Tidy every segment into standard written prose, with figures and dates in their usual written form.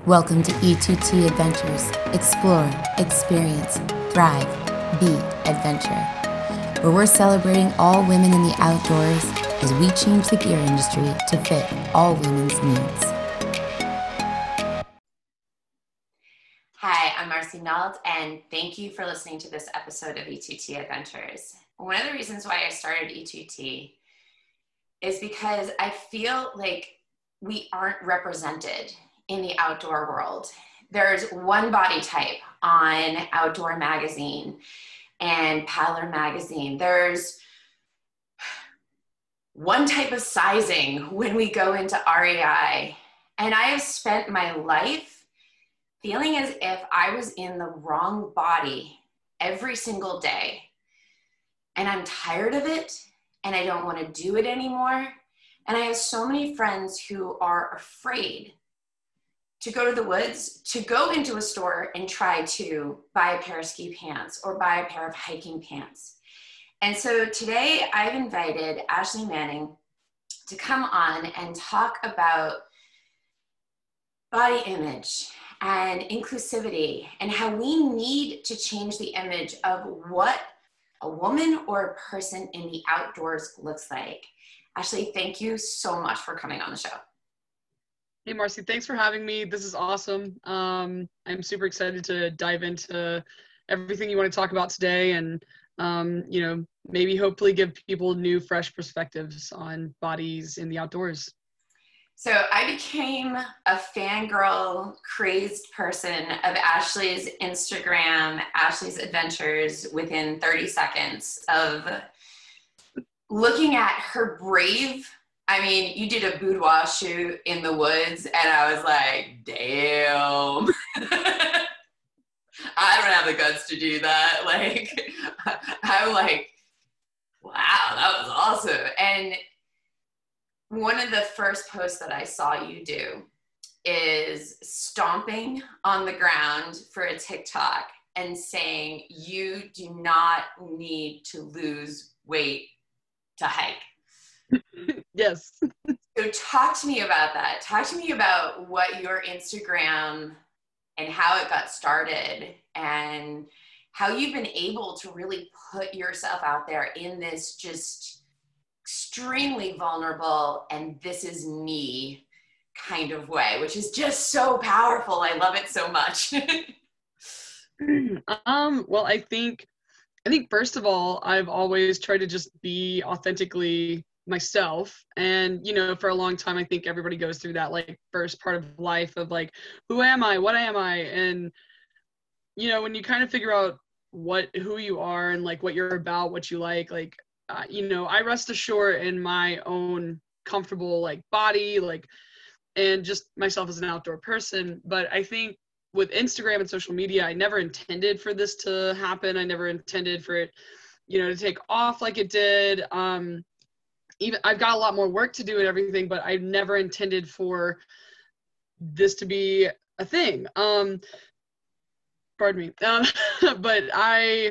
Welcome to E2T Adventures. Explore, experience, thrive, be adventure. Where we're celebrating all women in the outdoors as we change the gear industry to fit all women's needs. Hi, I'm Marcy Nault, and thank you for listening to this episode of E2T Adventures. One of the reasons why I started E2T is because I feel like we aren't represented in the outdoor world. There's one body type on Outdoor Magazine and Paddler Magazine. There's one type of sizing when we go into REI. And I have spent my life feeling as if I was in the wrong body every single day. And I'm tired of it, and I don't want to do it anymore. And I have so many friends who are afraid to go to the woods, to go into a store and try to buy a pair of ski pants or buy a pair of hiking pants. And so today I've invited Ashley Manning to come on and talk about body image and inclusivity and how we need to change the image of what a woman or a person in the outdoors looks like. Ashley, thank you so much for coming on the show. Hey, Marcy, thanks for having me. This is awesome. I'm super excited to dive into everything you want to talk about today and, maybe hopefully give people new, fresh perspectives on bodies in the outdoors. So I became a fangirl, crazed person of Ashley's Instagram, Ashley's Adventures within 30 seconds of looking at her brave. I mean, you did a boudoir shoot in the woods, and I was like, damn. I don't have the guts to do that. Like, I'm like, wow, that was awesome. And one of the first posts that I saw you do is stomping on the ground for a TikTok and saying, you do not need to lose weight to hike. Yes. So talk to me about that. Talk to me about what your Instagram and how it got started and how you've been able to really put yourself out there in this just extremely vulnerable and this is me kind of way, which is just so powerful. I love it so much. Well, I think first of all, I've always tried to just be authentically myself. And, for a long time, I think everybody goes through that like first part of life of like, who am I? What am I? And, when you kind of figure out who you are and like what you're about, what you like, I rest assured in my own comfortable like body, like, and just myself as an outdoor person. But I think with Instagram and social media, I never intended for this to happen. I never intended for it, to take off like it did. Even I've got a lot more work to do and everything, but I never intended for this to be a thing. Pardon me. But I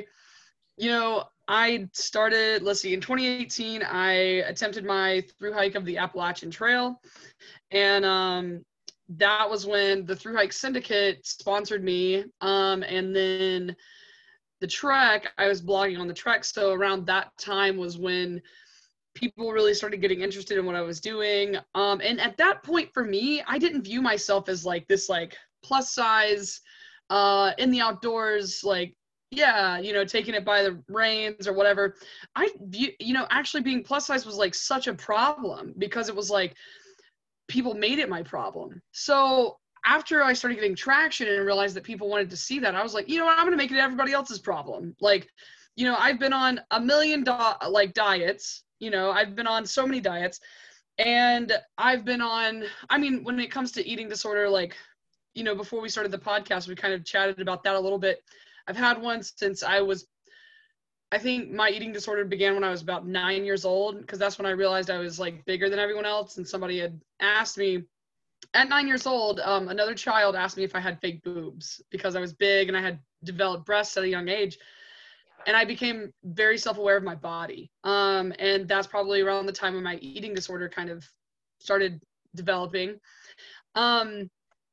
started, let's see, in 2018, I attempted my thru hike of the Appalachian Trail. And that was when the Thru Hike Syndicate sponsored me. And then the trek, I was blogging on the trek. So around that time was when people really started getting interested in what I was doing. And at that point for me, I didn't view myself as like this like plus size in the outdoors, like, yeah, taking it by the reins or whatever. I view, actually being plus size was like such a problem because it was like people made it my problem. So after I started getting traction and realized that people wanted to see that, I was like, you know what, I'm going to make it everybody else's problem. Like, I've been on a million diets, I've been on so many diets, and I've been on, I mean, when it comes to eating disorder, like, before we started the podcast, we kind of chatted about that a little bit. I've had one since I think my eating disorder began when I was about 9 years old, because that's when I realized I was like bigger than everyone else. And somebody had asked me at 9 years old, another child asked me if I had fake boobs because I was big and I had developed breasts at a young age. And I became very self-aware of my body. And that's probably around the time when my eating disorder kind of started developing.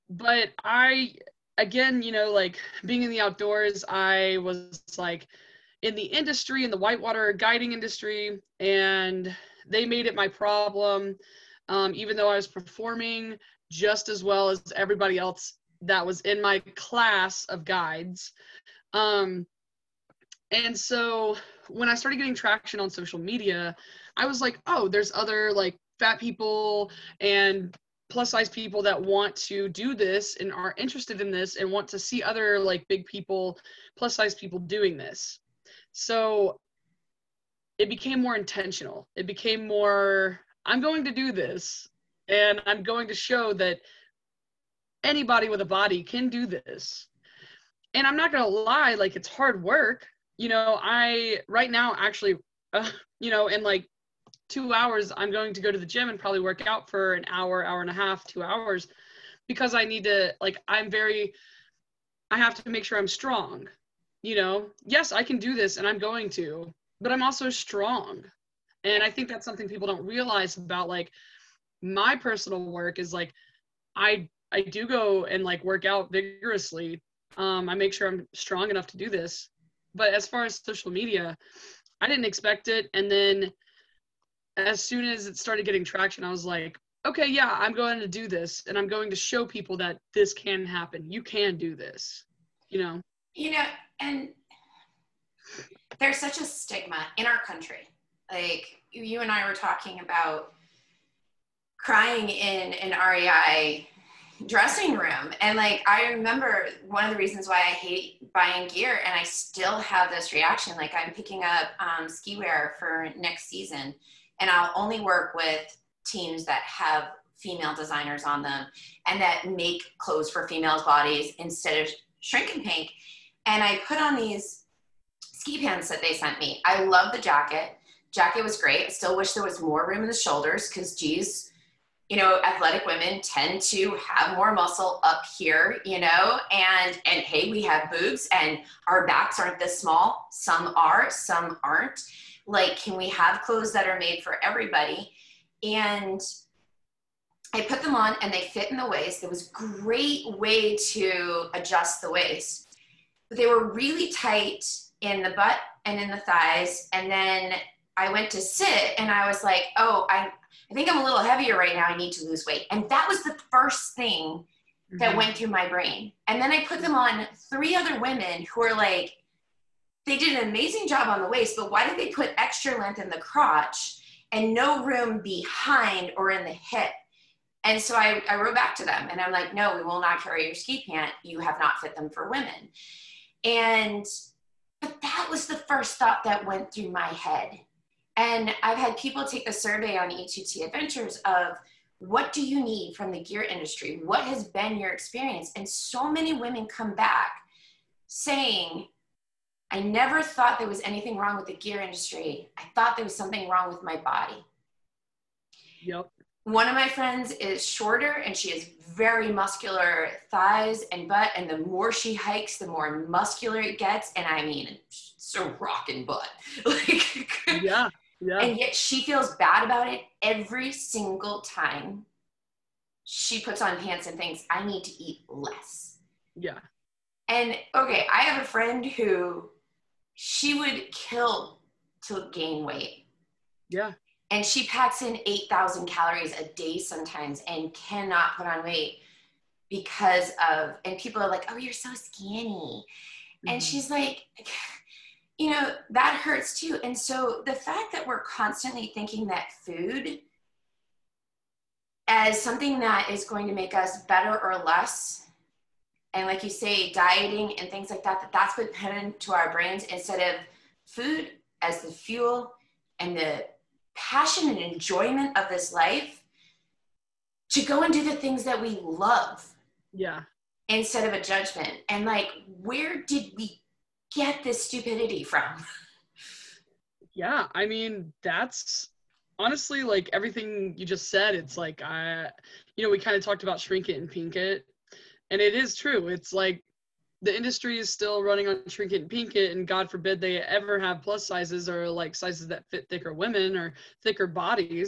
but again, you know, like being in the outdoors, I was like in the industry, in the whitewater guiding industry, and they made it my problem, even though I was performing just as well as everybody else that was in my class of guides. Um, and so when I started getting traction on social media, I was like, oh, there's other like fat people and plus size people that want to do this and are interested in this and want to see other like big people, plus size people doing this. So it became more intentional. It became more, I'm going to do this and I'm going to show that anybody with a body can do this. And I'm not going to lie, like it's hard work. You know, I right now actually, you know, in like 2 hours, I'm going to go to the gym and probably work out for an hour, hour and a half, 2 hours, because I need to, like, I have to make sure I'm strong. You know, yes, I can do this and I'm going to, but I'm also strong. And I think that's something people don't realize about like my personal work is like, I do go and like work out vigorously. I make sure I'm strong enough to do this. But as far as social media, I didn't expect it. And then as soon as it started getting traction, I was like, okay, yeah, I'm going to do this. And I'm going to show people that this can happen. You can do this, you know? You know, and there's such a stigma in our country. Like you and I were talking about crying in an REI dressing room. And like, I remember one of the reasons why I hate buying gear, and I still have this reaction. Like I'm picking up ski wear for next season, and I'll only work with teams that have female designers on them and that make clothes for females' bodies instead of shrink and pink. And I put on these ski pants that they sent me. I love the jacket. Jacket was great. I still wish there was more room in the shoulders because, geez, you know, athletic women tend to have more muscle up here, you know, and hey, we have boobs and our backs aren't this small. Some are, some aren't. Like, can we have clothes that are made for everybody? And I put them on and they fit in the waist. It was a great way to adjust the waist. But they were really tight in the butt and in the thighs. And then I went to sit and I was like, oh, I think I'm a little heavier right now. I need to lose weight. And that was the first thing that went through my brain. And then I put them on 3 other women who are like, they did an amazing job on the waist, but why did they put extra length in the crotch and no room behind or in the hip? And so I wrote back to them and I'm like, no, we will not carry your ski pant. You have not fit them for women. But that was the first thought that went through my head. And I've had people take the survey on E2T Adventures of what do you need from the gear industry? What has been your experience? And so many women come back saying, I never thought there was anything wrong with the gear industry. I thought there was something wrong with my body. Yep. One of my friends is shorter and she has very muscular thighs and butt. And the more she hikes, the more muscular it gets. And I mean, it's a rockin' butt. Like, yeah. Yeah. And yet she feels bad about it every single time she puts on pants and thinks, I need to eat less. Yeah. And okay, I have a friend who she would kill to gain weight. Yeah. And she packs in 8,000 calories a day sometimes and cannot put on weight because of, and people are like, oh, you're so skinny. And she's like, you know, that hurts too. And so the fact that we're constantly thinking that food as something that is going to make us better or less, and like you say, dieting and things like that, that's been put into our brains instead of food as the fuel and the passion and enjoyment of this life to go and do the things that we love. Yeah. Instead of a judgment. And like, where did we get this stupidity from? Yeah, I mean, that's honestly like everything you just said. It's like, we kind of talked about shrink it and pink it. And it is true. It's like the industry is still running on shrink it and pink it. And God forbid they ever have plus sizes or like sizes that fit thicker women or thicker bodies.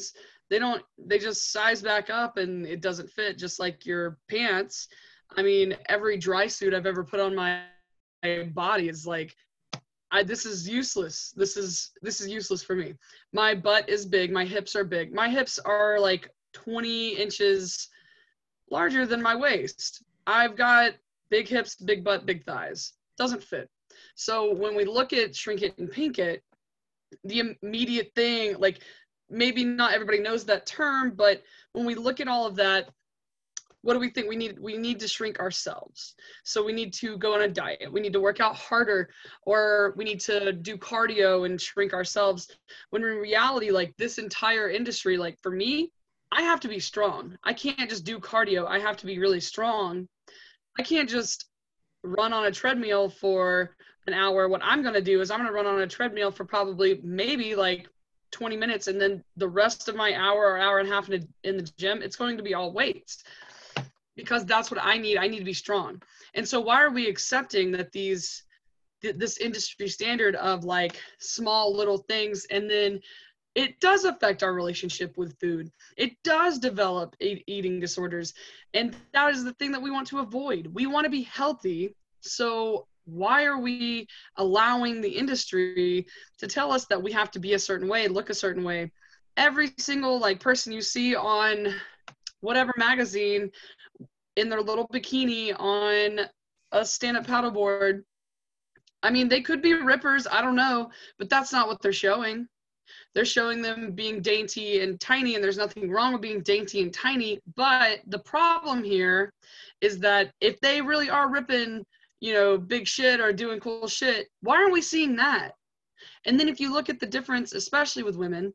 They just size back up and it doesn't fit, just like your pants. I mean, every dry suit I've ever put on my body is like, this is useless. This is useless for me. My butt is big. My hips are big. My hips are like 20 inches larger than my waist. I've got big hips, big butt, big thighs. Doesn't fit. So when we look at Shrink It and Pink It, the immediate thing, like maybe not everybody knows that term, but when we look at all of that, what do we think? We need to shrink ourselves. So we need to go on a diet. We need to work out harder, or we need to do cardio and shrink ourselves. When in reality, like this entire industry, like for me, I have to be strong. I can't just do cardio. I have to be really strong. I can't just run on a treadmill for an hour. What I'm going to do is I'm going to run on a treadmill for probably maybe like 20 minutes. And then the rest of my hour or hour and a half in the gym, it's going to be all weights, because that's what I need. I need to be strong. And so why are we accepting that this industry standard of like small little things, and then it does affect our relationship with food. It does develop eating disorders. And that is the thing that we want to avoid. We want to be healthy. So why are we allowing the industry to tell us that we have to be a certain way, look a certain way? Every single like person you see on whatever magazine in their little bikini on a stand-up paddleboard, I mean, they could be rippers, I don't know, but that's not what they're showing. They're showing them being dainty and tiny, and there's nothing wrong with being dainty and tiny. But the problem here is that if they really are ripping, big shit or doing cool shit, why aren't we seeing that? And then if you look at the difference, especially with women,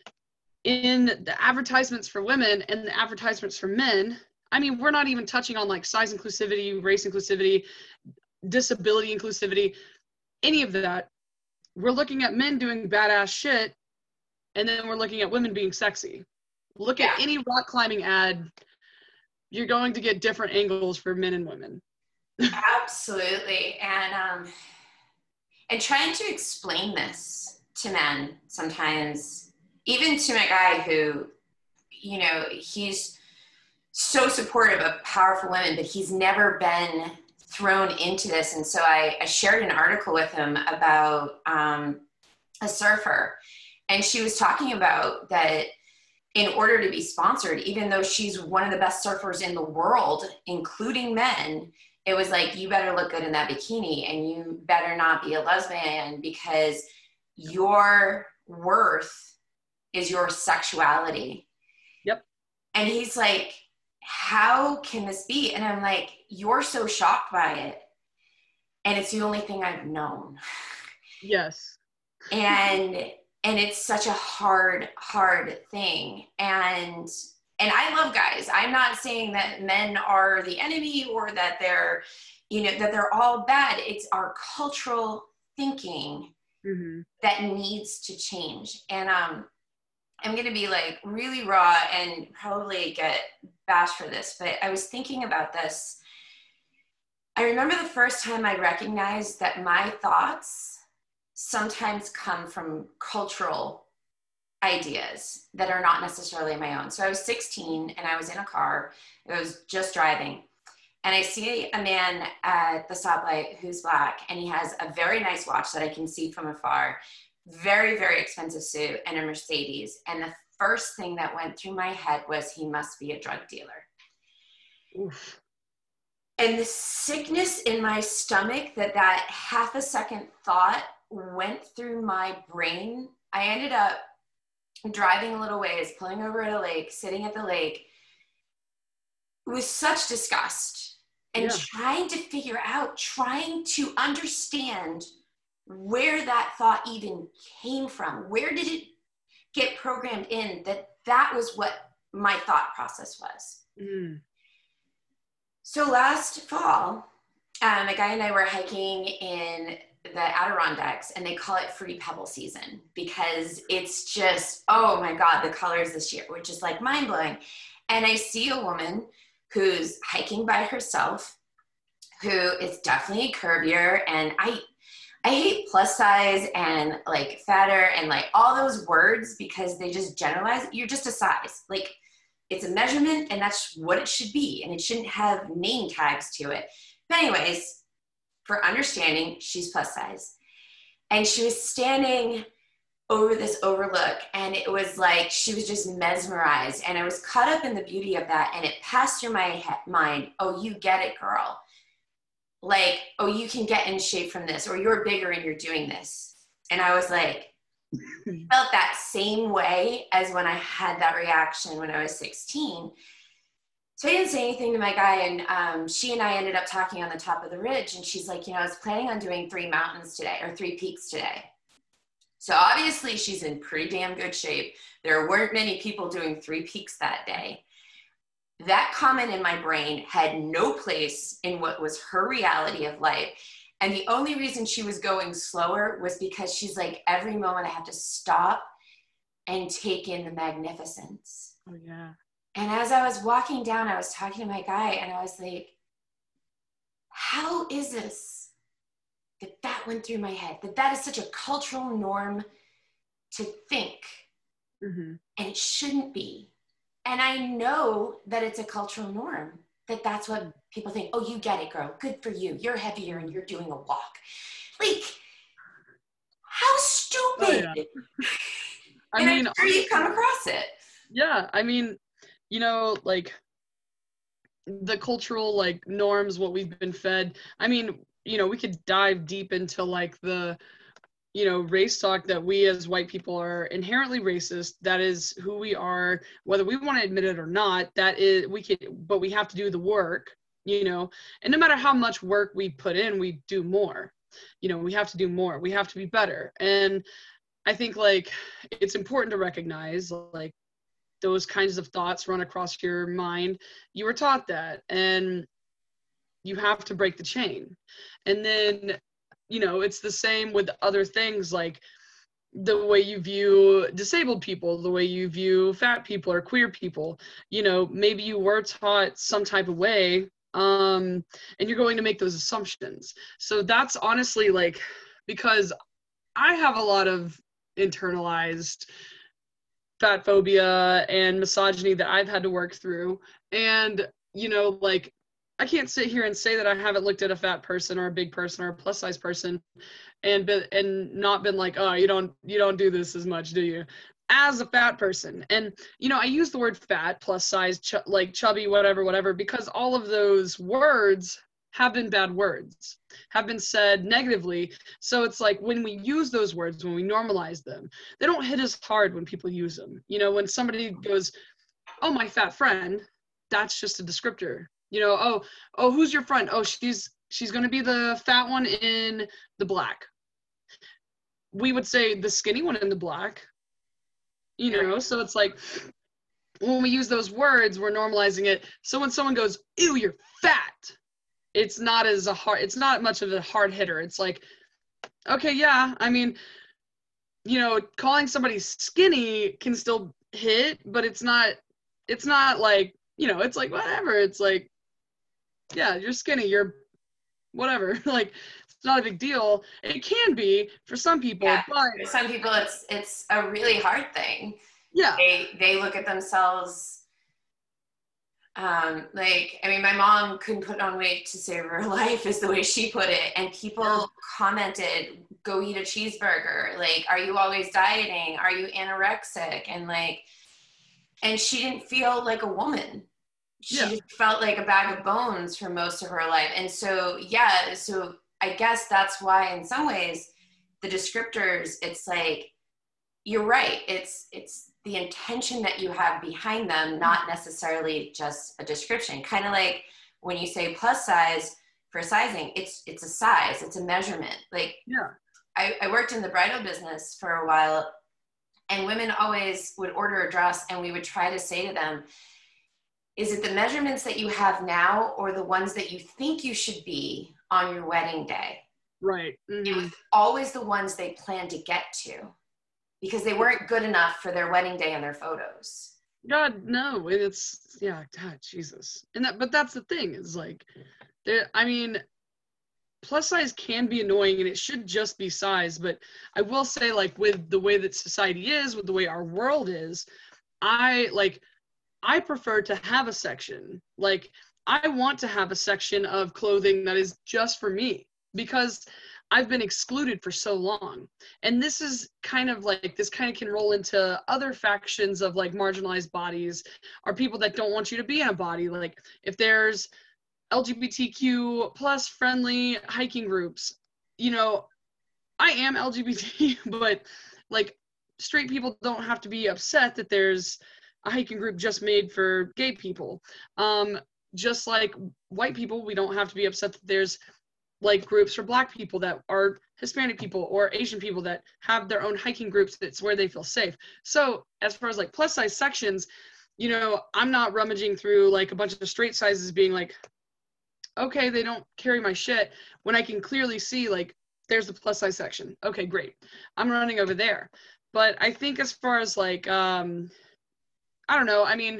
in the advertisements for women and the advertisements for men, I mean, we're not even touching on like size inclusivity, race inclusivity, disability inclusivity, any of that. We're looking at men doing badass shit, and then we're looking at women being sexy. Look at any rock climbing ad. You're going to get different angles for men and women. Absolutely. And trying to explain this to men sometimes, even to my guy who, he's so supportive of powerful women, but he's never been thrown into this. And so I shared an article with him about a surfer. And she was talking about that in order to be sponsored, even though she's one of the best surfers in the world, including men, it was like, you better look good in that bikini and you better not be a lesbian, because your worth is your sexuality. Yep. And he's like, how can this be? And I'm like, you're so shocked by it. And it's the only thing I've known. Yes. And it's such a hard thing. And I love guys. I'm not saying that men are the enemy or that they're, that they're all bad. It's our cultural thinking that needs to change. And I'm going to be like really raw and probably get bashed for this, but I was thinking about this. I remember the first time I recognized that my thoughts sometimes come from cultural ideas that are not necessarily my own. So I was 16 and I was in a car. I was just driving. And I see a man at the stoplight who's Black, and he has a very nice watch that I can see from afar, very, very expensive suit, and a Mercedes. And the first thing that went through my head was, he must be a drug dealer. Oof. And the sickness in my stomach that half a second thought went through my brain, I ended up driving a little ways, pulling over at a lake, sitting at the lake with such disgust and trying to figure out, trying to understand where that thought even came from. Where did it get programmed in that was what my thought process was? So last fall, a guy and I were hiking in the Adirondacks, and they call it Fruity Pebble season because it's just, oh my God, the colors this year were just like mind blowing. And I see a woman who's hiking by herself, who is definitely curvier. And I I hate plus size and like fatter and like all those words because they just generalize. You're just a size. Like it's a measurement and that's what it should be. And it shouldn't have name tags to it. But anyways, for understanding, she's plus size. And she was standing over this overlook and it was like she was just mesmerized, and I was caught up in the beauty of that, and it passed through my mind, oh, you get it, girl. Like, oh, you can get in shape from this, or you're bigger and you're doing this. And I was like, felt that same way as when I had that reaction when I was 16. So I didn't say anything to my guy, and she and I ended up talking on the top of the ridge, and she's like, I was planning on doing 3 mountains today, or 3 peaks today. So obviously she's in pretty damn good shape. There weren't many people doing 3 peaks that day. That comment in my brain had no place in what was her reality of life. And the only reason she was going slower was because she's like, every moment I have to stop and take in the magnificence. Oh, yeah. And as I was walking down, I was talking to my guy, and I was like, how is this that went through my head, that is such a cultural norm to think, and it shouldn't be. And I know that it's a cultural norm, that's what people think. Oh, you get it, girl. Good for you. You're heavier and you're doing a walk. Like, how stupid. Oh, yeah. I mean, I'm sure you come across it. Yeah. I mean, like the cultural like norms, what we've been fed. I mean, we could dive deep into like the, race talk that we as white people are inherently racist. That is who we are, whether we want to admit it or not. That is, but we have to do the work, and no matter how much work we put in, we do more. We have to do more. We have to be better. And I think like it's important to recognize like those kinds of thoughts run across your mind. You were taught that, and you have to break the chain. And then, it's the same with other things, like the way you view disabled people, the way you view fat people or queer people. Maybe you were taught some type of way, and you're going to make those assumptions. So that's honestly like, because I have a lot of internalized fat phobia and misogyny that I've had to work through. And, like, I can't sit here and say that I haven't looked at a fat person or a big person or a plus size person and not been like, oh, you don't do this as much, do you? As a fat person. And, I use the word fat, plus size, like chubby, whatever, because all of those words have been bad words, have been said negatively. So it's like when we use those words, when we normalize them, they don't hit as hard when people use them. When somebody goes, oh, my fat friend, that's just a descriptor. Oh, who's your friend? Oh, she's going to be the fat one in the black. We would say the skinny one in the black, so it's like when we use those words, we're normalizing it. So when someone goes, ew, you're fat, it's not much of a hard hitter. It's like, okay, yeah, I mean, calling somebody skinny can still hit, but it's not like, it's like, whatever. It's like, yeah, you're skinny, you're whatever. Like, it's not a big deal. It can be for some people, yeah, but for some people it's a really hard thing. Yeah. They look at themselves like, I mean, my mom couldn't put on weight to save her life is the way she put it. And people commented, go eat a cheeseburger. Like, are you always dieting? Are you anorexic? And like, and she didn't feel like a woman. She just felt like a bag of bones for most of her life. And so, so I guess that's why in some ways the descriptors, it's like, you're right. It's the intention that you have behind them, not necessarily just a description. Kind of like when you say plus size for sizing, it's a size, it's a measurement. Like, I worked in the bridal business for a while, and women always would order a dress, and we would try to say to them, is it the measurements that you have now or the ones that you think you should be on your wedding day? Right. It was always the ones they planned to get to, because they weren't good enough for their wedding day and their photos. God, no. It's, God, Jesus. But that's the thing, is like, I mean, plus size can be annoying and it should just be size. But I will say, like, with the way that society is, with the way our world is, I prefer to have a section. Like, I want to have a section of clothing that is just for me because I've been excluded for so long. And this is kind of like, this kind of can roll into other factions of like marginalized bodies or people that don't want you to be in a body. Like if there's LGBTQ plus friendly hiking groups, you know, I am LGBT, but like straight people don't have to be upset that there's a hiking group just made for gay people. Just like white people, we don't have to be upset that there's like groups for Black people that are Hispanic people or Asian people that have their own hiking groups that's where they feel safe. So as far as like plus size sections, you know, I'm not rummaging through like a bunch of straight sizes being like, okay, they don't carry my shit, when I can clearly see like there's the plus size section. Okay, great. I'm running over there. But I think as far as like, I don't know, I mean,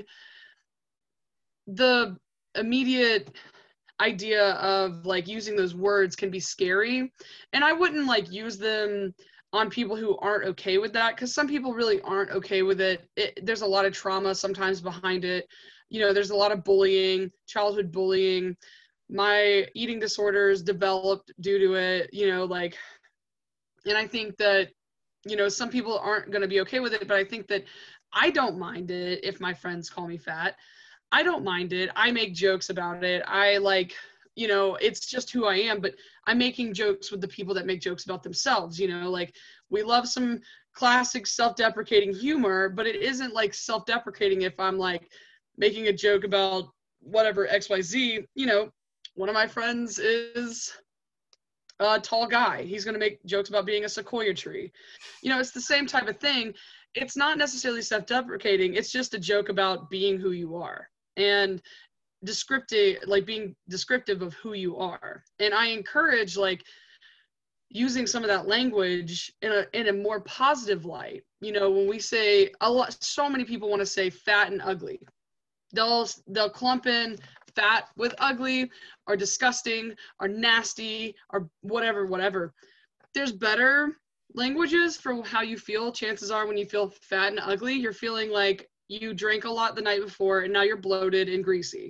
the immediate idea of like using those words can be scary, and I wouldn't like use them on people who aren't okay with that, because some people really aren't okay with there's a lot of trauma sometimes behind it. You know, there's a lot of bullying, childhood bullying. My eating disorders developed due to it, you know, like, and I think that, you know, some people aren't going to be okay with it, but I think that I don't mind it if my friends call me fat. I don't mind it. I make jokes about it. I like, you know, it's just who I am, but I'm making jokes with the people that make jokes about themselves, you know, like we love some classic self-deprecating humor, but it isn't like self-deprecating if I'm like making a joke about whatever XYZ. You know, one of my friends is a tall guy. He's going to make jokes about being a sequoia tree. You know, it's the same type of thing. It's not necessarily self-deprecating. It's just a joke about being who you are and descriptive, like being descriptive of who you are. And I encourage like using some of that language in a more positive light. You know, when we say so many people want to say fat and ugly. They'll clump in fat with ugly or disgusting or nasty or whatever. There's better languages for how you feel. Chances are when you feel fat and ugly, you're feeling like you drank a lot the night before and now you're bloated and greasy.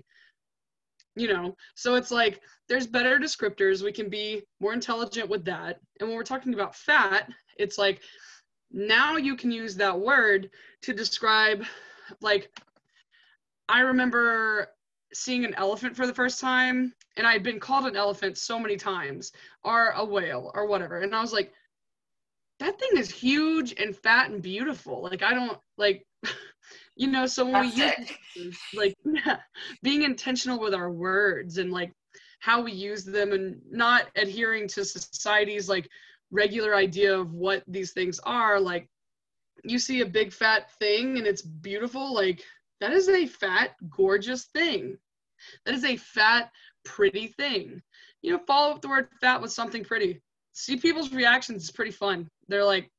You know, so it's like there's better descriptors. We can be more intelligent with that. And when we're talking about fat, it's like now you can use that word to describe, like, I remember seeing an elephant for the first time, and I had been called an elephant so many times, or a whale or whatever. And I was like, that thing is huge and fat and beautiful. Like, I don't like, you know, so when we use like, yeah, being intentional with our words and like how we use them and not adhering to society's like regular idea of what these things are. Like, you see a big fat thing and it's beautiful, like, that is a fat, gorgeous thing. That is a fat, pretty thing. You know, follow up the word fat with something pretty. See people's reactions is pretty fun. They're like,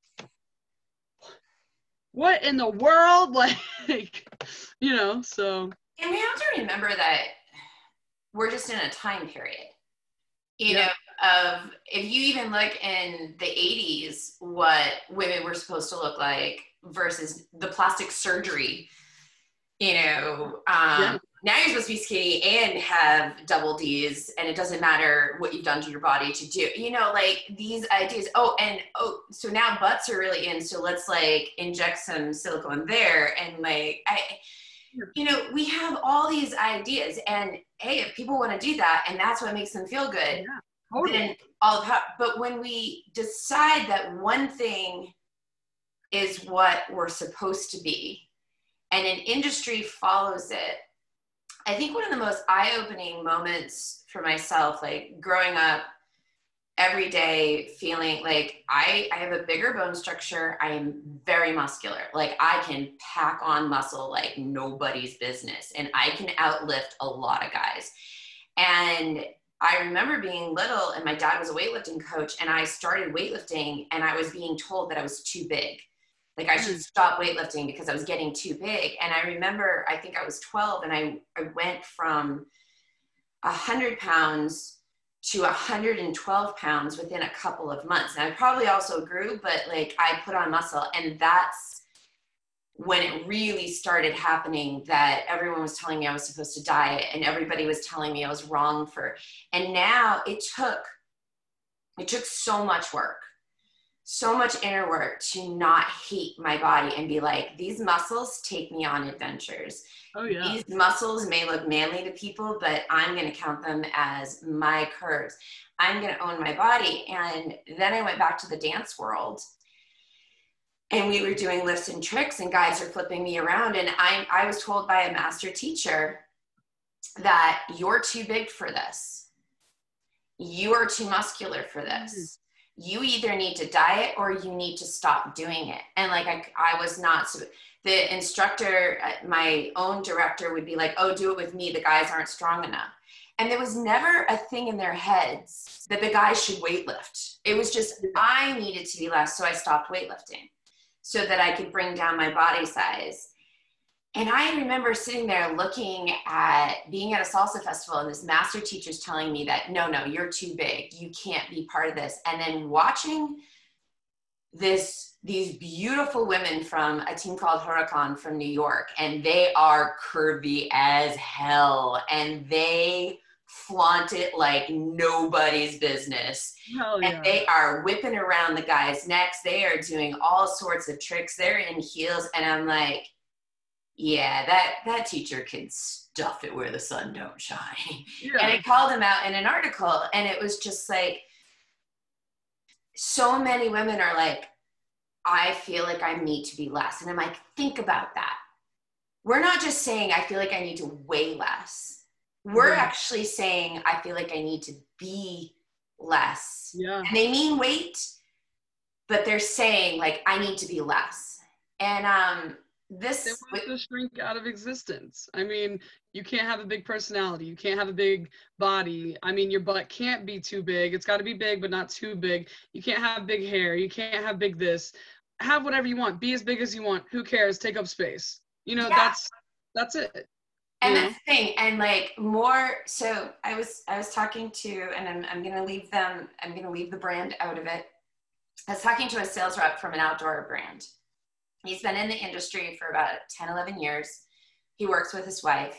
what in the world? Like, you know, so. And we have to remember that we're just in a time period, you know, of if you even look in the 80s, what women were supposed to look like versus the plastic surgery. You know, now you're supposed to be skinny and have double D's, and it doesn't matter what you've done to your body to do, you know, like these ideas. So now butts are really in, so let's like inject some silicone there. And like, you know, we have all these ideas, and hey, if people want to do that and that's what makes them feel good, totally. Then but when we decide that one thing is what we're supposed to be, and an industry follows it. I think one of the most eye-opening moments for myself, like growing up every day feeling like I have a bigger bone structure. I am very muscular. Like I can pack on muscle like nobody's business, and I can outlift a lot of guys. And I remember being little and my dad was a weightlifting coach, and I started weightlifting and I was being told that I was too big. Like I should stop weightlifting because I was getting too big. And I remember, I think I was 12, and I went from 100 pounds to 112 pounds within a couple of months. And I probably also grew, but like I put on muscle, and that's when it really started happening, that everyone was telling me I was supposed to diet, and everybody was telling me I was wrong for, and now it took so much work, so much inner work to not hate my body and be like, these muscles take me on adventures. Oh yeah. These muscles may look manly to people, but I'm going to count them as my curves. I'm going to own my body. And then I went back to the dance world, and we were doing lifts and tricks, and guys are flipping me around. And I was told by a master teacher that you're too big for this. You are too muscular for this. You either need to diet or you need to stop doing it. And like, I was not, the instructor, my own director would be like, oh, do it with me. The guys aren't strong enough. And there was never a thing in their heads that the guys should weightlift. It was just, I needed to be less. So I stopped weightlifting so that I could bring down my body size. And I remember sitting there looking at being at a salsa festival, and this master teacher's telling me that, no, you're too big. You can't be part of this. And then watching these beautiful women from a team called Huracan from New York, and they are curvy as hell, and they flaunt it like nobody's business. Hell yeah. And they are whipping around the guys' necks. They are doing all sorts of tricks. They're in heels. And I'm like, yeah, that teacher can stuff it where the sun don't shine. Yeah. And I called him out in an article, and it was just like, so many women are like, I feel like I need to be less. And I'm like, think about that. We're not just saying, I feel like I need to weigh less. We're actually saying, I feel like I need to be less. Yeah. And they mean weight, but they're saying like, I need to be less. And, they want to shrink out of existence. I mean, you can't have a big personality. You can't have a big body. I mean, your butt can't be too big. It's got to be big, but not too big. You can't have big hair. You can't have big this. Have whatever you want. Be as big as you want. Who cares? Take up space. You know, that's it. And that's the thing. And like more, so I was talking to, and I'm going to leave the brand out of it. I was talking to a sales rep from an outdoor brand. He's been in the industry for about 10, 11 years. He works with his wife.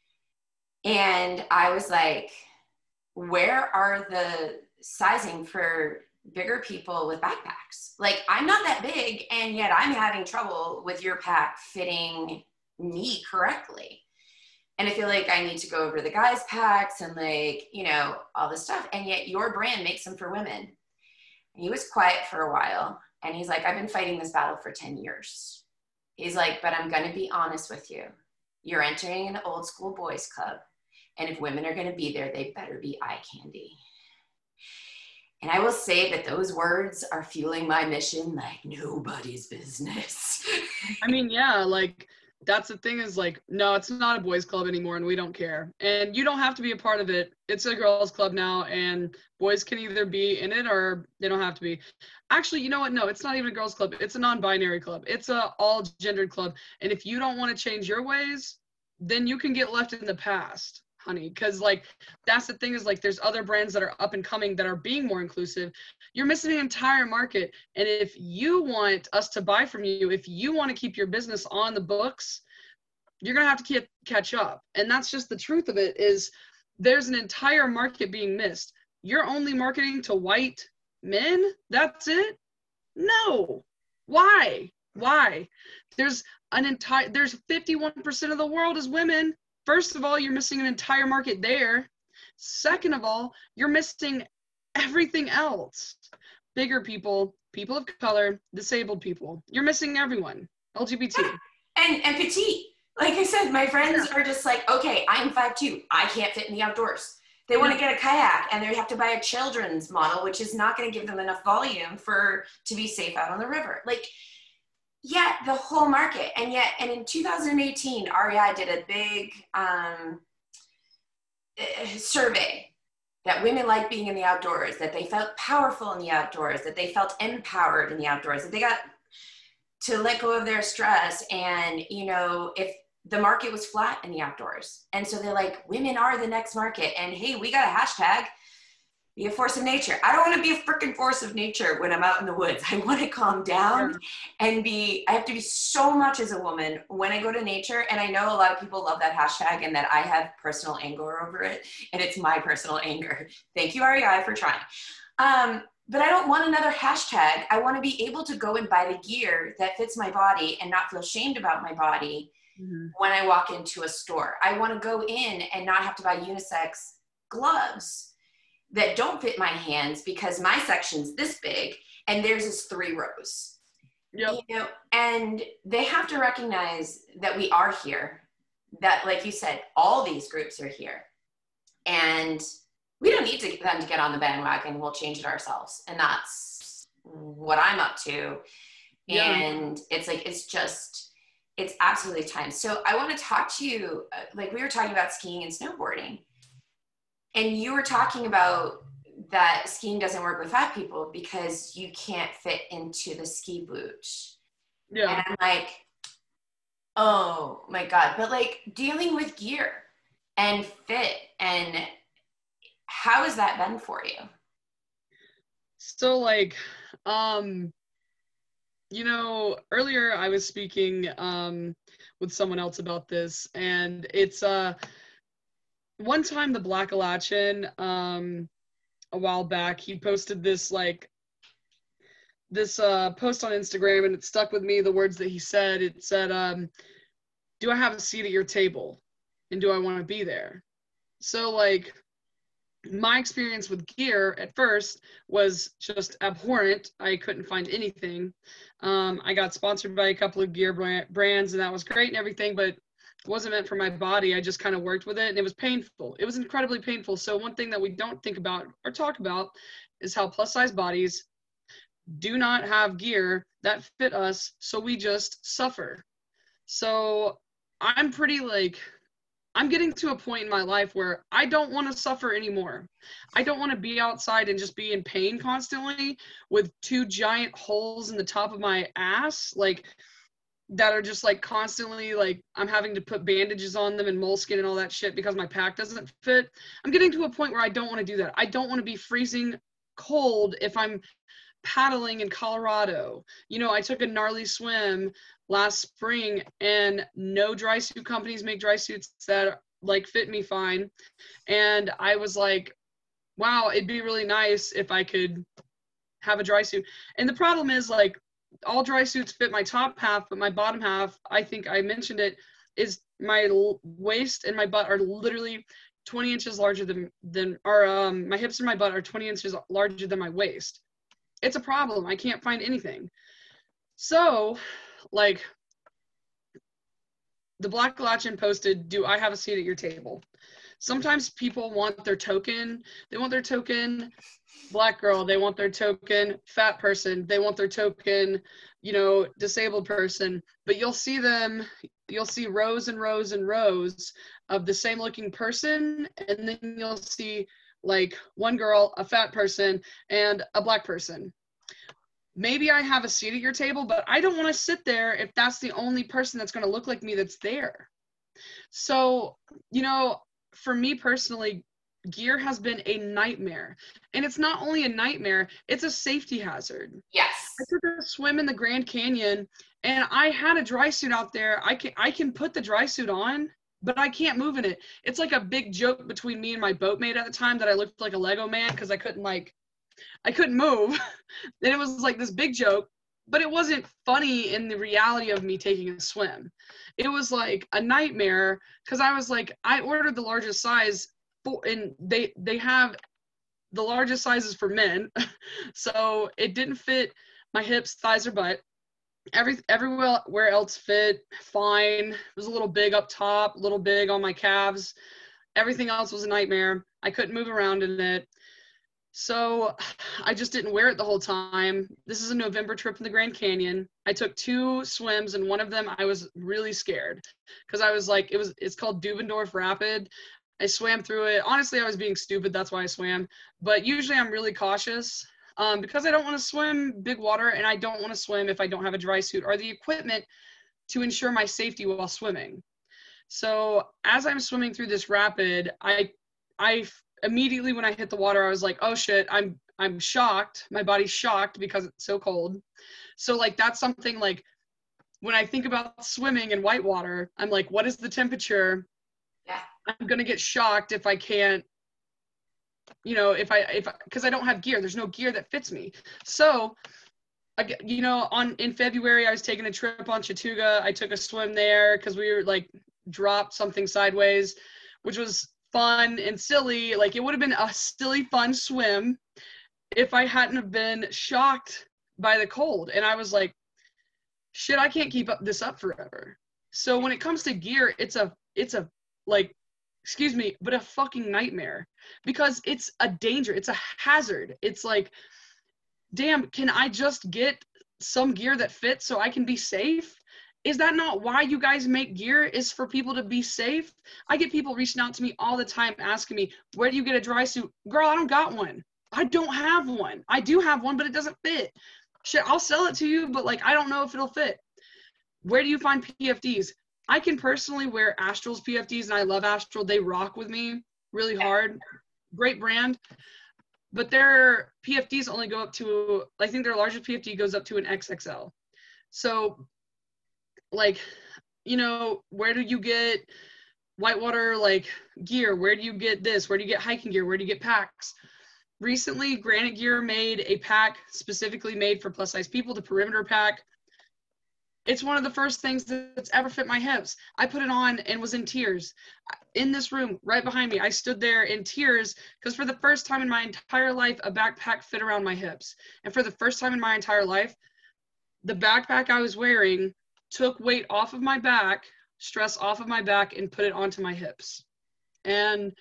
And I was like, where are the sizing for bigger people with backpacks? Like, I'm not that big, and yet I'm having trouble with your pack fitting me correctly. And I feel like I need to go over the guys' packs and like, you know, all this stuff. And yet your brand makes them for women. And he was quiet for a while. And he's like, I've been fighting this battle for 10 years. He's like, but I'm going to be honest with you. You're entering an old school boys club. And if women are going to be there, they better be eye candy. And I will say that those words are fueling my mission like nobody's business. I mean, yeah, like that's the thing is like, no, it's not a boys club anymore and we don't care. And you don't have to be a part of it. It's a girls club now, and boys can either be in it or they don't have to be. Actually, you know what? No, it's not even a girls club. It's a non-binary club. It's a all-gendered club. And if you don't want to change your ways, then you can get left in the past, honey. Because like, that's the thing is like, there's other brands that are up and coming that are being more inclusive. You're missing an entire market. And if you want us to buy from you, if you want to keep your business on the books, you're going to have to catch up. And that's just the truth of it is there's an entire market being missed. You're only marketing to white men? That's it? No. Why? There's 51% of the world is women. First of all, you're missing an entire market there. Second of all, you're missing everything else. Bigger people, people of color, disabled people. You're missing everyone. LGBT. And petite. Like I said, my friends are just like, okay, I'm 5'2". I can't fit in the outdoors. They want to get a kayak and they have to buy a children's model, which is not going to give them enough volume to be safe out on the river. Like, yeah, the whole market. And in 2018, REI did a big survey that women like being in the outdoors, that they felt powerful in the outdoors, that they felt empowered in the outdoors, that they got to let go of their stress. And, you know, if the market was flat in the outdoors. And so they're like, women are the next market. And hey, we got a hashtag. be a force of nature. I don't want to be a freaking force of nature when I'm out in the woods. I want to calm down and I have to be so much as a woman when I go to nature. And I know a lot of people love that hashtag and that I have personal anger over it. And it's my personal anger. Thank you, REI, for trying. But I don't want another hashtag. I want to be able to go and buy the gear that fits my body and not feel shamed about my body when I walk into a store. I want to go in and not have to buy unisex gloves that don't fit my hands because my section's this big and theirs is 3 rows. Yep. You know, and they have to recognize that we are here, that, like you said, all these groups are here. And we don't need them to get on the bandwagon. We'll change it ourselves. And that's what I'm up to. Yeah. And it's like, it's absolutely time. So I want to talk to you, like we were talking about skiing and snowboarding. And you were talking about that skiing doesn't work with fat people because you can't fit into the ski boot. Yeah. And I'm like, oh my God. But like dealing with gear and fit, and how has that been for you? So like, you know, earlier I was speaking with someone else about this, and it's one time the Black Alatchin, a while back, he posted this post on Instagram, and it stuck with me, the words that he said. It said, do I have a seat at your table? And do I want to be there? So like, my experience with gear at first was just abhorrent. I couldn't find anything. I got sponsored by a couple of gear brands, and that was great and everything, but it wasn't meant for my body. I just kind of worked with it, and it was painful. It was incredibly painful. So one thing that we don't think about or talk about is how plus size bodies do not have gear that fit us, so we just suffer. So I'm getting to a point in my life where I don't want to suffer anymore. I don't want to be outside and just be in pain constantly with 2 giant holes in the top of my ass, like that are just like constantly, like I'm having to put bandages on them and moleskin and all that shit because my pack doesn't fit. I'm getting to a point where I don't want to do that. I don't want to be freezing cold if I'm paddling in Colorado. You know, I took a gnarly swim last spring, and no dry suit companies make dry suits that like fit me fine. And I was like, wow, it'd be really nice if I could have a dry suit. And the problem is, like, all dry suits fit my top half, but my bottom half, I think I mentioned it, is my waist and my butt are literally 20 inches larger than my hips and my butt are 20 inches larger than my waist. It's a problem. I can't find anything. So, like, the Black Alatchin posted, do I have a seat at your table? Sometimes people want their token. They want their token Black girl. They want their token fat person. They want their token, you know, disabled person. But you'll see rows and rows and rows of the same looking person. And then you'll see like one girl, a fat person, and a Black person. Maybe I have a seat at your table, but I don't want to sit there if that's the only person that's going to look like me that's there. So, you know, for me personally, gear has been a nightmare. And it's not only a nightmare, it's a safety hazard. Yes. I took a swim in the Grand Canyon, and I had a dry suit out there. I can put the dry suit on, but I can't move in it. It's like a big joke between me and my boatmate at the time that I looked like a Lego man because I couldn't move. And it was like this big joke, but it wasn't funny in the reality of me taking a swim. It was like a nightmare because I was like, I ordered the largest size and they have the largest sizes for men. So it didn't fit my hips, thighs, or butt. Everywhere else fit fine. It was a little big up top, a little big on my calves. Everything else was a nightmare. I couldn't move around in it. So I just didn't wear it the whole time. This is a November trip in the Grand Canyon. I took 2 swims, and one of them I was really scared because I was like, it's called Dubendorf Rapid. I swam through it. Honestly, I was being stupid. That's why I swam. But usually I'm really cautious because I don't want to swim big water, and I don't want to swim if I don't have a dry suit or the equipment to ensure my safety while swimming. So as I'm swimming through this rapid, I immediately when I hit the water, I was like, oh shit, I'm shocked. My body's shocked because it's so cold. So like, that's something like, when I think about swimming in whitewater, I'm like, what is the temperature? Yeah. I'm going to get shocked if I can't, you know, because I don't have gear. There's no gear that fits me. So, you know, in February, I was taking a trip on Chattooga. I took a swim there because we were like dropped something sideways, which was fun and silly. Like, it would have been a silly, fun swim if I hadn't have been shocked by the cold. And I was like, shit, I can't keep this up forever. So when it comes to gear, it's a like, excuse me, but a fucking nightmare, because it's a danger. It's a hazard. It's like, damn, can I just get some gear that fits so I can be safe? Is that not why you guys make gear, is for people to be safe? I get people reaching out to me all the time asking me, where do you get a dry suit? Girl, I don't got one. I don't have one. I do have one, but it doesn't fit. Shit, I'll sell it to you, but like, I don't know if it'll fit. Where do you find PFDs? I can personally wear Astral's PFDs, and I love Astral. They rock with me really hard. Great brand. But their PFDs only go up to, I think their largest PFD goes up to an XXL. So, like, you know, where do you get whitewater, like, gear? Where do you get this? Where do you get hiking gear? Where do you get packs? Recently, Granite Gear made a pack specifically made for plus size people, the Perimeter pack. It's one of the first things that's ever fit my hips. I put it on and was in tears. In this room, right behind me, I stood there in tears because for the first time in my entire life, a backpack fit around my hips. And for the first time in my entire life, the backpack I was wearing took weight off of my back, stress off of my back, and put it onto my hips. And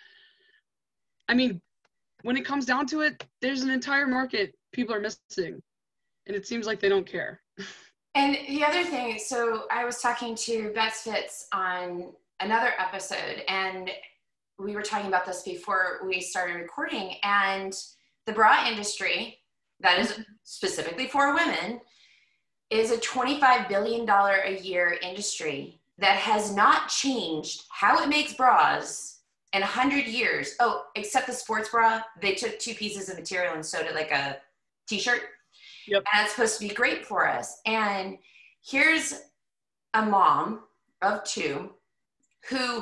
I mean, when it comes down to it, there's an entire market people are missing, and it seems like they don't care. And the other thing, so I was talking to Best Fits on another episode, and we were talking about this before we started recording, and the bra industry, that is specifically for women, is a $25 billion a year industry that has not changed how it makes bras in 100 years. Oh, except the sports bra, they took 2 pieces of material and sewed it like a t-shirt. Yep. And it's supposed to be great for us. And here's a mom of 2 who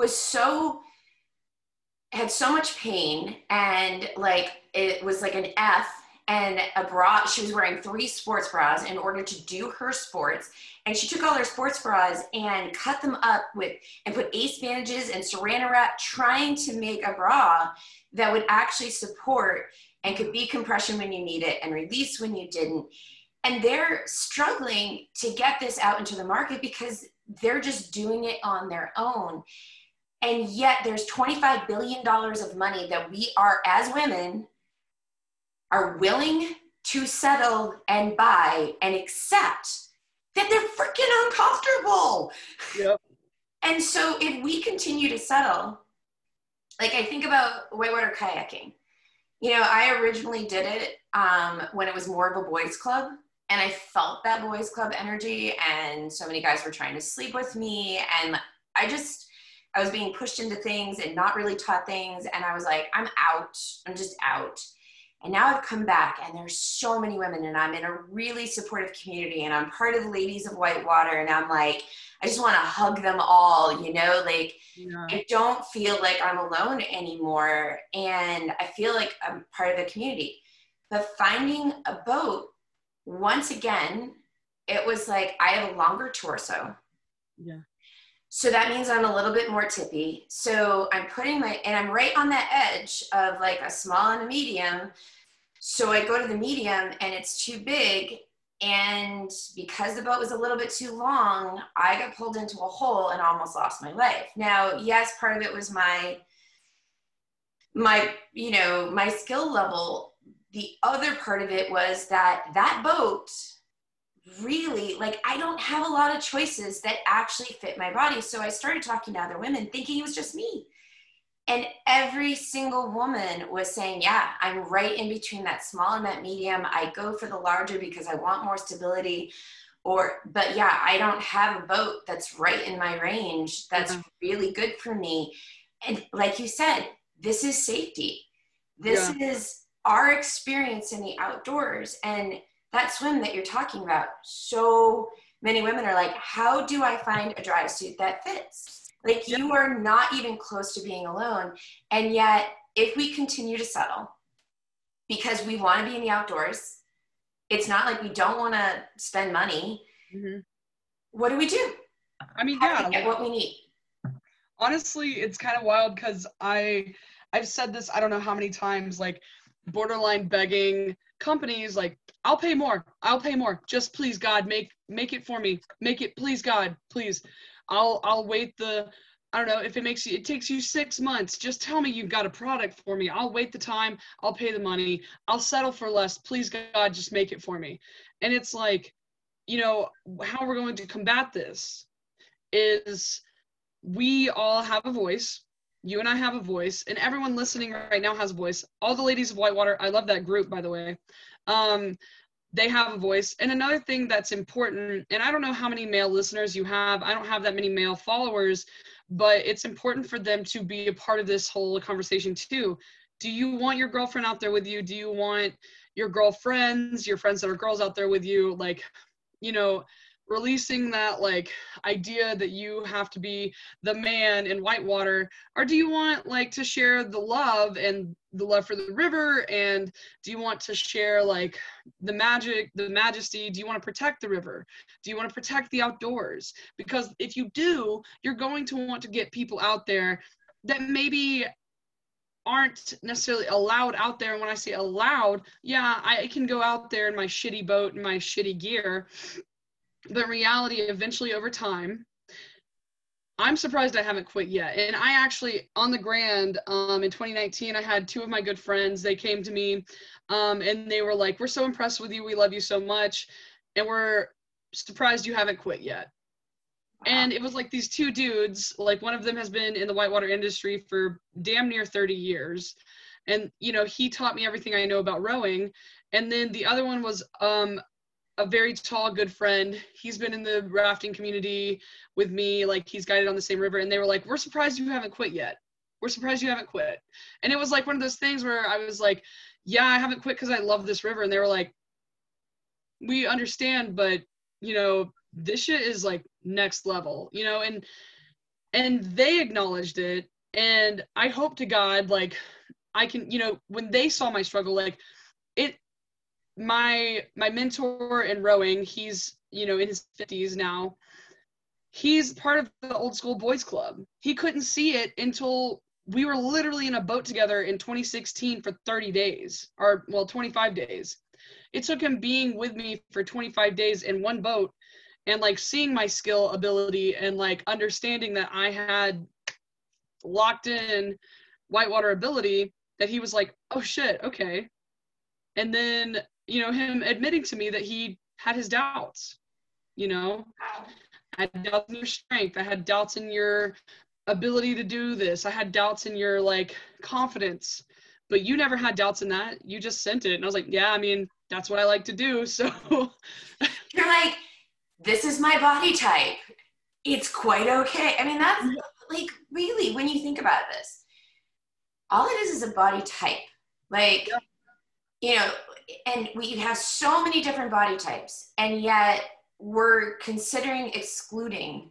had so much pain, and like it was like an F, and a bra. She was wearing 3 sports bras in order to do her sports. And she took all her sports bras and cut them up and put ace bandages and saran wrap, trying to make a bra that would actually support and could be compression when you need it and release when you didn't. And they're struggling to get this out into the market because they're just doing it on their own. And yet there's $25 billion of money that we are, as women, are willing to settle and buy and accept that they're freaking uncomfortable. Yep. And so if we continue to settle, like I think about whitewater kayaking. You know, I originally did it when it was more of a boys club, and I felt that boys club energy, and so many guys were trying to sleep with me, and I was being pushed into things and not really taught things, and I was like, I'm just out. And now I've come back, and there's so many women, and I'm in a really supportive community, and I'm part of the Ladies of Whitewater, and I'm like, I just want to hug them all, you know, like, yeah. I don't feel like I'm alone anymore, and I feel like I'm part of the community. But finding a boat, once again, it was like, I have a longer torso. Yeah. So that means I'm a little bit more tippy. So I'm I'm right on that edge of like a small and a medium. So I go to the medium and it's too big. And because the boat was a little bit too long, I got pulled into a hole and almost lost my life. Now, yes, part of it was my skill level. The other part of it was that boat really, like, I don't have a lot of choices that actually fit my body. So I started talking to other women thinking it was just me. And every single woman was saying, yeah, I'm right in between that small and that medium. I go for the larger because I want more stability. But yeah, I don't have a boat that's right in my range that's really good for me. And like you said, this is safety. This is our experience in the outdoors. And that swim that you're talking about, so many women are like, how do I find a dry suit that fits? Like, you are not even close to being alone. And yet, if we continue to settle because we want to be in the outdoors, it's not like we don't want to spend money. Mm-hmm. What do we do? I mean, how do we get what we need? Honestly, it's kind of wild because I've said this, I don't know how many times, like, borderline begging companies, like, I'll pay more. Just please, God, make it for me. Make it, please, God, please. I'll wait I don't know, if it takes you 6 months, just tell me you've got a product for me. I'll wait the time. I'll pay the money. I'll settle for less. Please, God, just make it for me. And it's like, how we're going to combat this is we all have a voice. You and I have a voice, and everyone listening right now has a voice. All the ladies of Whitewater, I love that group, by the way. They have a voice. And another thing that's important, and I don't know how many male listeners you have. I don't have that many male followers, but it's important for them to be a part of this whole conversation too. Do you want your girlfriend out there with you? Do you want your girlfriends, your friends that are girls out there with you? Like, releasing that, like, idea that you have to be the man in Whitewater, or do you want, like, to share the love and the love for the river? And do you want to share, like, the majesty? Do you want to protect the river? Do you want to protect the outdoors? Because if you do, you're going to want to get people out there that maybe aren't necessarily allowed out there. And when I say allowed, yeah, I can go out there in my shitty boat and my shitty gear. But in reality, eventually over time, I'm surprised I haven't quit yet. And I actually, on the Grand, in 2019, I had 2 of my good friends. They came to me, and they were like, we're so impressed with you. We love you so much. And we're surprised you haven't quit yet. Wow. And it was like these 2 dudes, like, one of them has been in the whitewater industry for damn near 30 years. And, he taught me everything I know about rowing. And then the other one was, a very tall, good friend. He's been in the rafting community with me. Like, he's guided on the same river. And they were like, we're surprised you haven't quit yet. We're surprised you haven't quit. And it was like one of those things where I was like, yeah, I haven't quit because I love this river. And they were like, we understand, but, this shit is like next level, and they acknowledged it. And I hope to God, like, I can, when they saw my struggle, like, my mentor in rowing, he's, in his 50s now. He's part of the old school boys club. He couldn't see it until we were literally in a boat together in 2016 for 30 days, 25 days. It took him being with me for 25 days in one boat and, like, seeing my skill, ability, and, like, understanding that I had locked in whitewater ability, that he was like, oh shit, okay. And then, him admitting to me that he had his doubts, I had doubts in your strength. I had doubts in your ability to do this. I had doubts in your, like, confidence, but you never had doubts in that. You just sent it. And I was like, yeah, I mean, that's what I like to do. So you're like, this is my body type. It's quite okay. I mean, that's like, really, when you think about this, all it is a body type. Like, and we have so many different body types, and yet we're considering excluding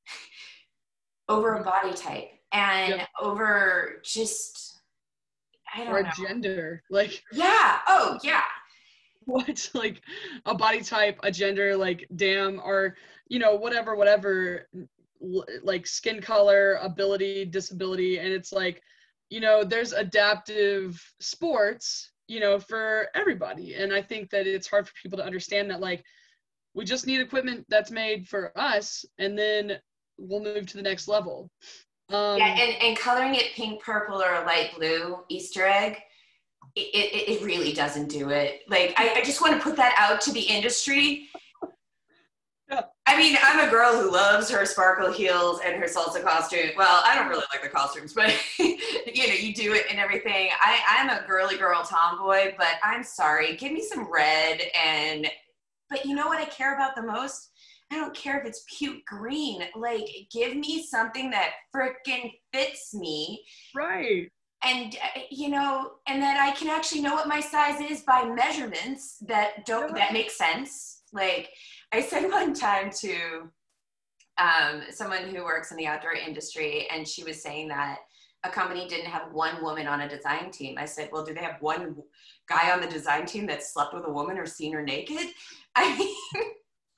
over a body type and over just, I don't know. Or gender. Like, yeah. Oh, yeah. What? Like, a body type, a gender, like, damn, or, whatever, like, skin color, ability, disability. And it's like, there's adaptive sports, for everybody. And I think that it's hard for people to understand that, like, we just need equipment that's made for us, and then we'll move to the next level. And coloring it pink, purple, or light blue Easter egg, it really doesn't do it. Like, I just want to put that out to the industry. Yeah. I mean, I'm a girl who loves her sparkle heels and her salsa costume. Well, I don't really like the costumes, but you do it and everything. I'm a girly girl tomboy, but I'm sorry. Give me some red but you know what I care about the most? I don't care if it's puke green. Like, give me something that frickin' fits me. Right. and you know, and that I can actually know what my size is by measurements that make sense. Like I said one time to someone who works in the outdoor industry, and she was saying that a company didn't have one woman on a design team. I said, well, do they have one guy on the design team that slept with a woman or seen her naked? I mean,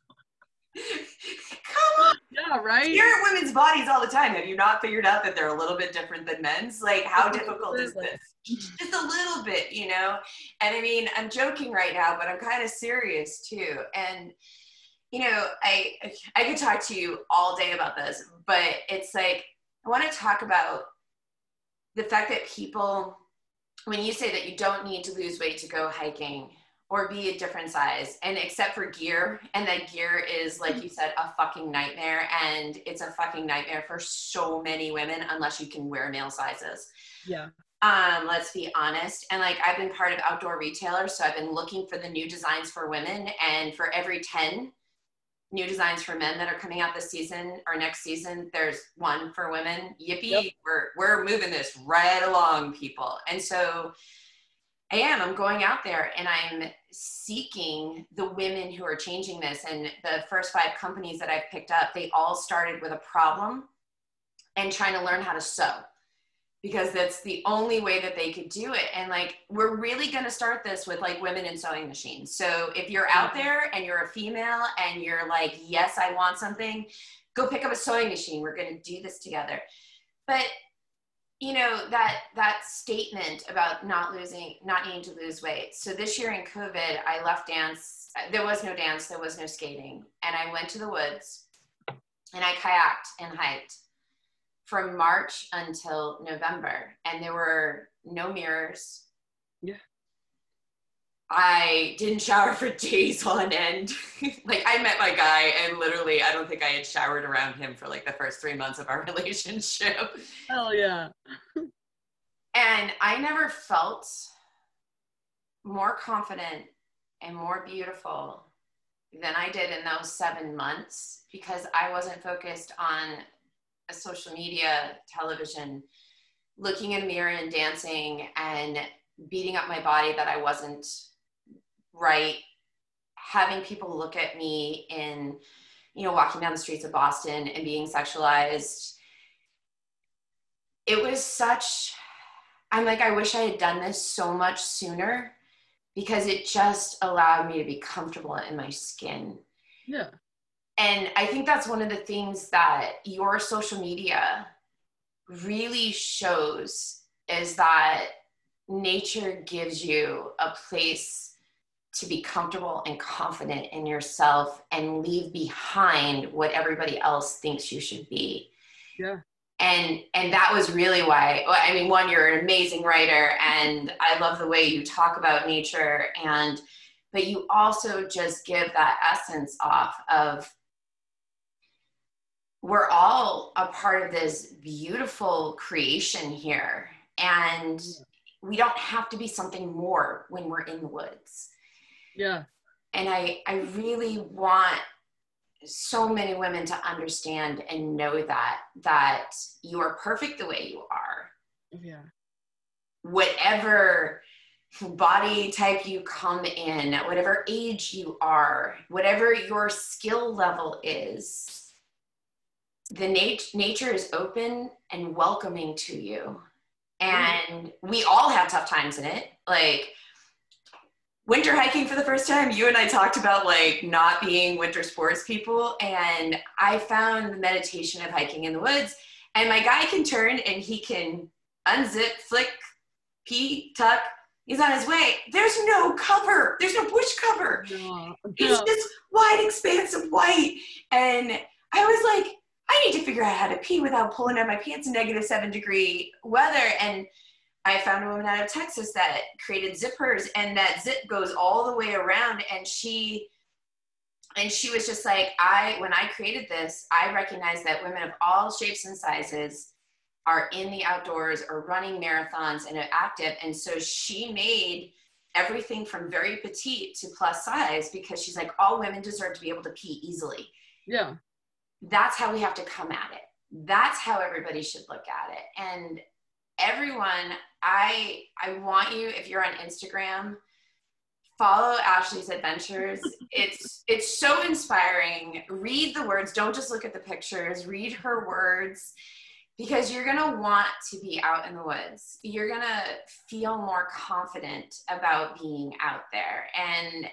come on. Yeah, right? You're at women's bodies all the time. Have you not figured out that they're a little bit different than men's? Like, how difficult is this? Just a little bit, you know? And I mean, I'm joking right now, but I'm kind of serious too. And, you know, I could talk to you all day about this, but it's like, I want to talk about the fact that people, when you say that you don't need to lose weight to go hiking or be a different size, and except for gear, and that gear is, like you said, a fucking nightmare, and it's a fucking nightmare for so many women unless you can wear male sizes. Yeah. Let's be honest. And like, I've been part of outdoor retailers, so I've been looking for the new designs for women, and for every 10 new designs for men that are coming out this season or next season, there's one for women. Yippee. Yep. We're moving this right along, people. And so I'm going out there and I'm seeking the women who are changing this. And the first 5 companies that I've picked up, they all started with a problem and trying to learn how to sew, because that's the only way that they could do it. And like, we're really going to start this with like women in sewing machines. So if you're out there and you're a female and you're like, yes, I want something, go pick up a sewing machine. We're going to do this together. But you know, that statement about not needing to lose weight. So this year in COVID, I left dance. There was no dance, there was no skating. And I went to the woods and I kayaked and hiked from March until November, and there were no mirrors. Yeah. I didn't shower for days on end. Like, I met my guy and literally, I don't think I had showered around him for like the first 3 months of our relationship. Hell yeah. And I never felt more confident and more beautiful than I did in those 7 months, because I wasn't focused on a social media, television, looking in a mirror and dancing and beating up my body that I wasn't right, having people look at me in, you know, walking down the streets of Boston and being sexualized. It was such, I'm like, I wish I had done this so much sooner, because it just allowed me to be comfortable in my skin. Yeah. And I think that's one of the things that your social media really shows, is that nature gives you a place to be comfortable and confident in yourself and leave behind what everybody else thinks you should be. Yeah. And that was really why, I mean, one, you're an amazing writer and I love the way you talk about nature, but you also just give that essence off of, we're all a part of this beautiful creation here, and we don't have to be something more when we're in the woods. Yeah. And I really want so many women to understand and know that you are perfect the way you are. Yeah. Whatever body type you come in, whatever age you are, whatever your skill level is, the nature is open and welcoming to you. And we all have tough times in it. Like winter hiking for the first time, you and I talked about like not being winter sports people. And I found the meditation of hiking in the woods, and my guy can turn and he can unzip, flick, pee, tuck. He's on his way. There's no cover. There's no bush cover. No. It's this wide expanse of white. And I was like, I need to figure out how to pee without pulling down my pants in -7-degree weather. And I found a woman out of Texas that created zippers, and that zip goes all the way around. And she was just like, when I created this, I recognized that women of all shapes and sizes are in the outdoors or running marathons and are active. And so she made everything from very petite to plus size, because she's like, all women deserve to be able to pee easily. Yeah. That's how we have to come at it. That's how everybody should look at it. And everyone, I want you, if you're on Instagram, follow Ashley's adventures. It's so inspiring. Read the words. Don't just look at the pictures. Read her words, because you're going to want to be out in the woods. You're going to feel more confident about being out there. And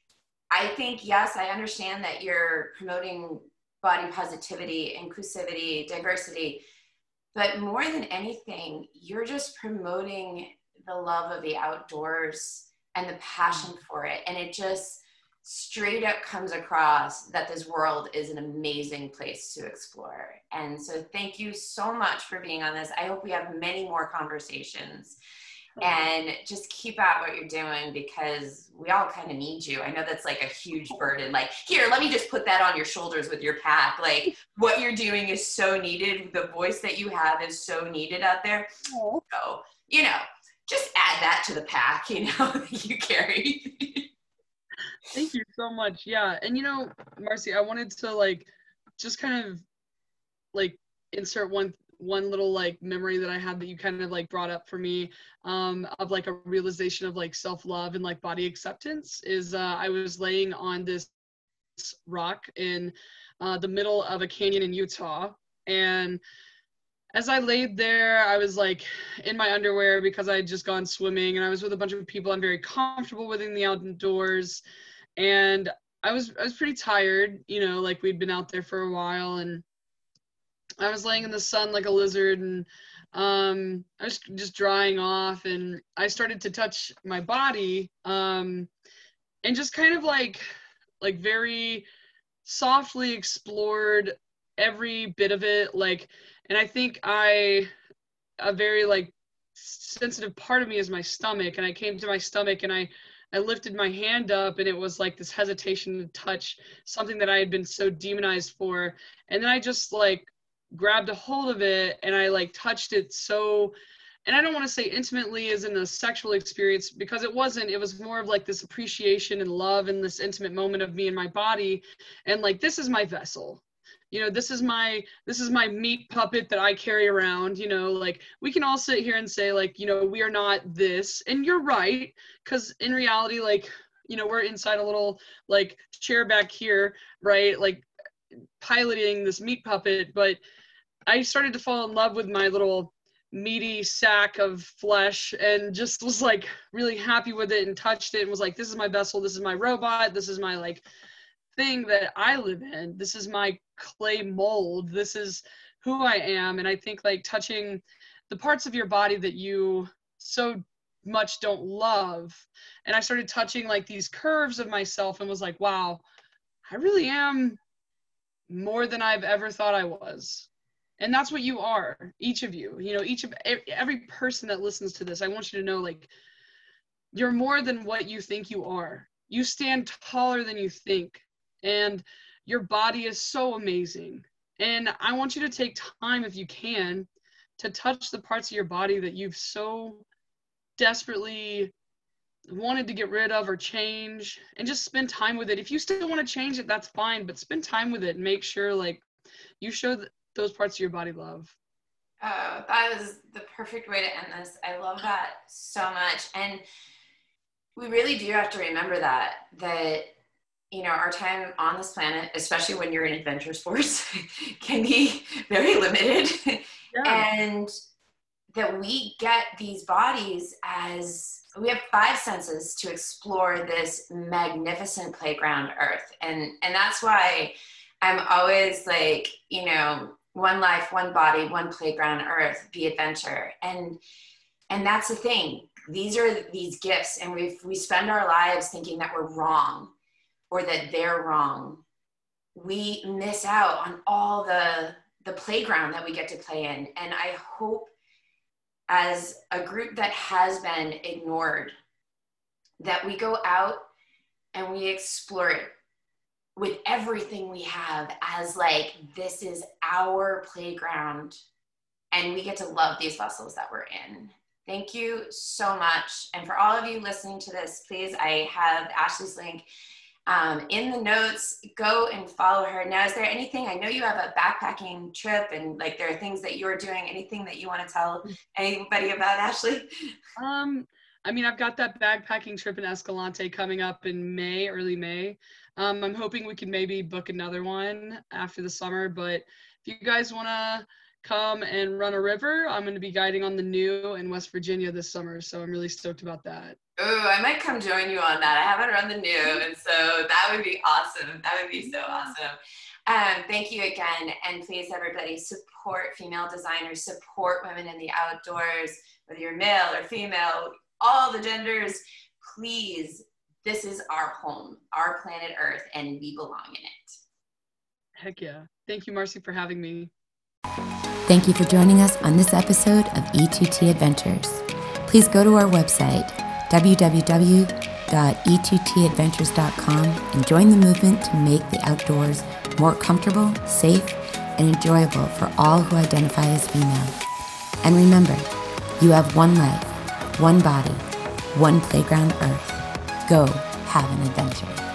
I think, yes, I understand that you're promoting body positivity, inclusivity, diversity, but more than anything, you're just promoting the love of the outdoors and the passion for it. And it just straight up comes across that this world is an amazing place to explore. And so thank you so much for being on this. I hope we have many more conversations, and just keep at what you're doing, because we all kind of need you. I know that's like a huge burden. Like, here, let me just put that on your shoulders with your pack. Like, what you're doing is so needed. The voice that you have is so needed out there. So, you know, just add that to the pack, you know, that you carry. Thank you so much. Yeah. And, you know, Marcy, I wanted to like, just kind of like insert one little like memory that I had that you kind of like brought up for me, of like a realization of like self-love and like body acceptance is, I was laying on this rock in the middle of a canyon in Utah. And as I laid there, I was like in my underwear because I had just gone swimming, and I was with a bunch of people I'm very comfortable with in the outdoors. And I was pretty tired, you know, like we'd been out there for a while, and I was laying in the sun like a lizard, and I was just drying off, and I started to touch my body, and just kind of like very softly explored every bit of it. Like, and I think a very like sensitive part of me is my stomach, and I came to my stomach, and I lifted my hand up, and it was like this hesitation to touch something that I had been so demonized for. And then I just like grabbed a hold of it, and I like touched it so, and I don't want to say intimately as in a sexual experience, because it wasn't. It was more of like this appreciation and love and this intimate moment of me and my body. And like, this is my vessel. You know, this is my meat puppet that I carry around. You know, like, we can all sit here and say like, you know, we are not this, and you're right, because in reality, like, you know, we're inside a little like chair back here, right, like piloting this meat puppet. But I started to fall in love with my little meaty sack of flesh, and just was like really happy with it, and touched it, and was like, this is my vessel, this is my robot, this is my like thing that I live in, this is my clay mold, this is who I am. And I think like touching the parts of your body that you so much don't love, and I started touching like these curves of myself, and was like, wow, I really am more than I've ever thought I was. And that's what you are, each of you. You know, every person that listens to this, I want you to know, like, you're more than what you think you are. You stand taller than you think. And your body is so amazing. And I want you to take time, if you can, to touch the parts of your body that you've so desperately wanted to get rid of or change, and just spend time with it. If you still want to change it, that's fine, but spend time with it and make sure like you show those parts of your body love. Oh, that is the perfect way to end this. I love that so much. And we really do have to remember that, you know, our time on this planet, especially when you're in adventure sports, can be very limited. Yeah. And that we get these bodies as, we have 5 senses to explore this magnificent playground Earth. And that's why I'm always like, you know, one life, one body, one playground Earth, be adventure. And that's the thing. These are these gifts, and we spend our lives thinking that we're wrong or that they're wrong. We miss out on all the playground that we get to play in. And I hope, as a group that has been ignored, that we go out and we explore it with everything we have, as like, this is our playground, and we get to love these vessels that we're in. Thank you so much. And for all of you listening to this, please, I have Ashley's link in the notes. Go and follow her. Now, is there anything, I know you have a backpacking trip and like there are things that you're doing, anything that you want to tell anybody about, Ashley? I mean, I've got that backpacking trip in Escalante coming up in May, early May. I'm hoping we can maybe book another one after the summer, but if you guys want to come and run a river, I'm going to be guiding on the New in West Virginia this summer, so I'm really stoked about that. Oh, I might come join you on that. I haven't run the New, and so that would be awesome. That would be so awesome. Thank you again, and please, everybody, support female designers, support women in the outdoors, whether you're male or female, all the genders. Please, this is our home, our planet Earth, and we belong in it. Heck yeah. Thank you, Marcy, for having me. Thank you for joining us on this episode of E2T Adventures. Please go to our website, www.e2tadventures.com, and join the movement to make the outdoors more comfortable, safe, and enjoyable for all who identify as female. And remember, you have one life, one body, one playground Earth. Go have an adventure.